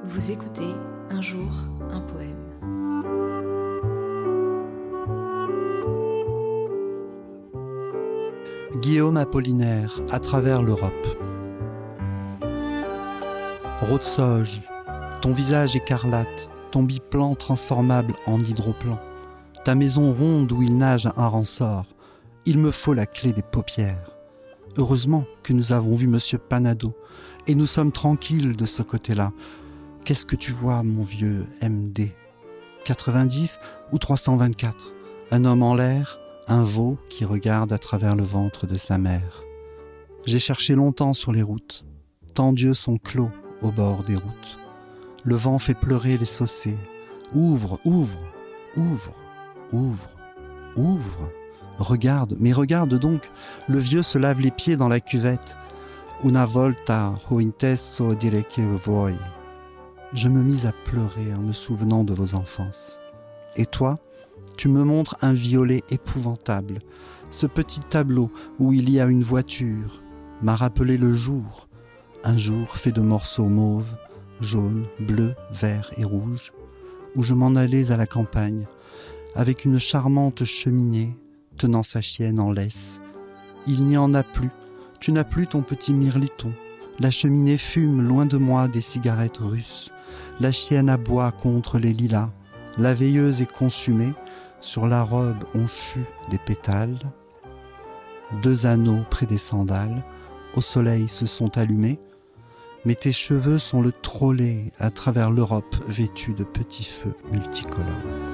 Vous écoutez Un jour, un poème. Guillaume Apollinaire, à travers l'Europe. Rotsoge, ton visage écarlate, ton biplan transformable en hydroplan, ta maison ronde où il nage un ransort, il me faut la clé des paupières. Heureusement que nous avons vu Monsieur Panado, et nous sommes tranquilles de ce côté-là. Qu'est-ce que tu vois, mon vieux MD ? 90 ou 324 ? Un homme en l'air, un veau qui regarde à travers le ventre de sa mère. J'ai cherché longtemps sur les routes, tant d'yeux sont clos au bord des routes. Le vent fait pleurer les saucés. Ouvre, ouvre, ouvre, ouvre, ouvre. Regarde, mais regarde donc, le vieux se lave les pieds dans la cuvette. Una volta ho inteso dire che vuoi. Je me mis à pleurer en me souvenant de vos enfances. Et toi, tu me montres un violet épouvantable. Ce petit tableau où il y a une voiture m'a rappelé le jour. Un jour fait de morceaux mauves, jaunes, bleus, verts et rouges, où je m'en allais à la campagne, avec une charmante cheminée, tenant sa chienne en laisse. Il n'y en a plus, tu n'as plus ton petit mirliton. La cheminée fume loin de moi des cigarettes russes. La chienne aboie contre les lilas. La veilleuse est consumée, sur la robe ont chu des pétales. 2 anneaux près des sandales, au soleil se sont allumés. Mais tes cheveux sont le trolley à travers l'Europe vêtue de petits feux multicolores.